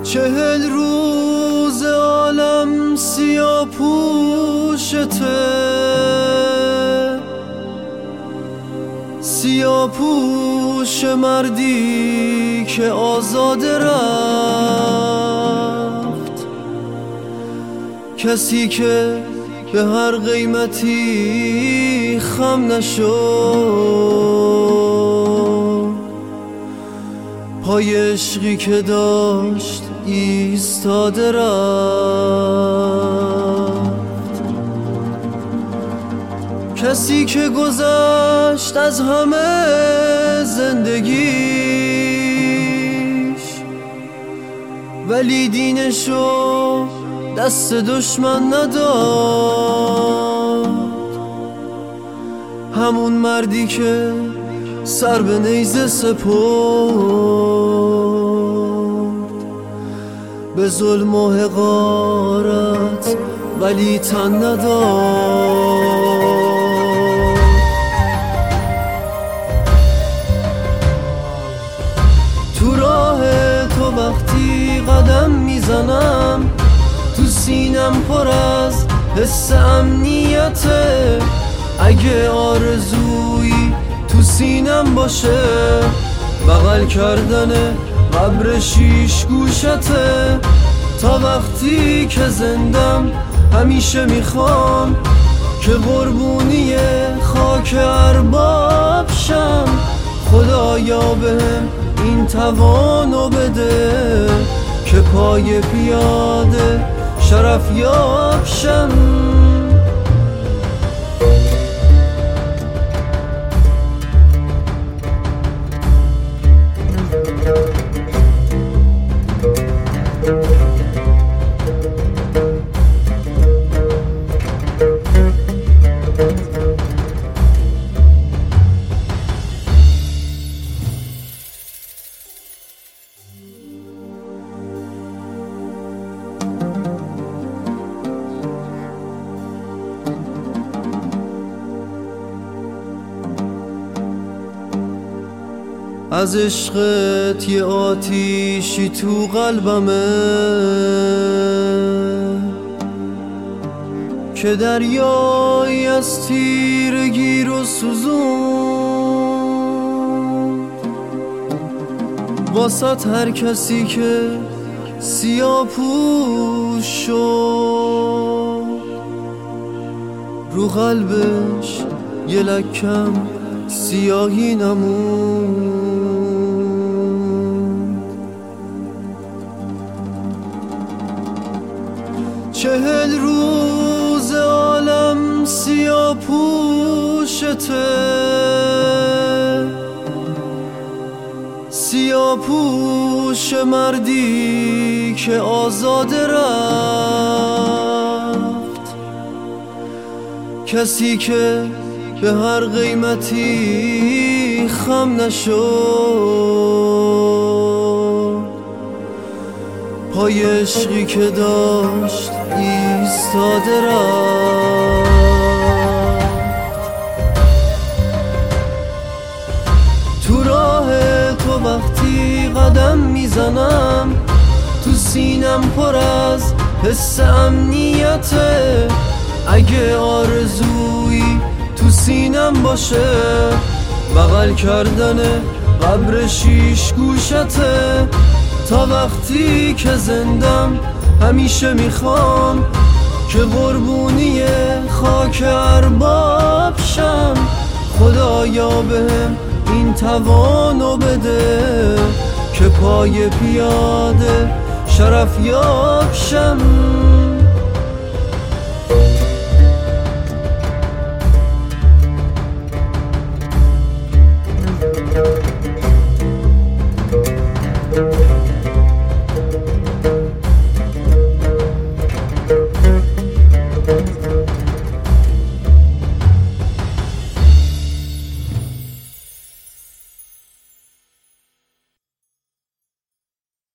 40 روز عالم سیاه پوشته، سیاه پوش مردی که آزاده رفت، کسی که به هر قیمتی خم نشد، پای عشقی که داشت ایستاده رفت، کسی که گذشت از همه زندگیش، ولی دینشو دست دشمن نداد. همون مردی که سر به نیزه سپرد، به ظلم و حقارت ولی تن نداد. تو راه تو وقتی قدم میزنم، تو سینم پر از حس امنیته. اگه آرزویی تو سینم باشه، بغل کردن قبر 6 گوشته. تا وقتی که زندم همیشه میخوام که قربونی خاک ارباب شم. خدایا بهم این توانو بده که پای پیاده شرف یاب شم. از عشقت یه آتیشی تو قلبمه که دریایی از تیرگی رو سوزون. واسط هر کسی که سیاه پوش شد، رو قلبش یه لکم سیاهی نمون. 40 روز عالم سیاه پوشته، سیاه پوش مردی که آزاده رفت، کسی که به هر قیمتی خم نشد، پای عشقی که داشت ایستاده رفت. تو راه تو وقتی قدم میزنم، تو سینم پر از حس امنیته. اگه آرزویی تو سینم باشه، بغل کردن قبر 6 گوشته. تا وقتی که زندم همیشه میخوام که قربونی خاک ارباب شم. خدایا بهم این توانو بده که پای پیاده شرف یاب شم. Thank you.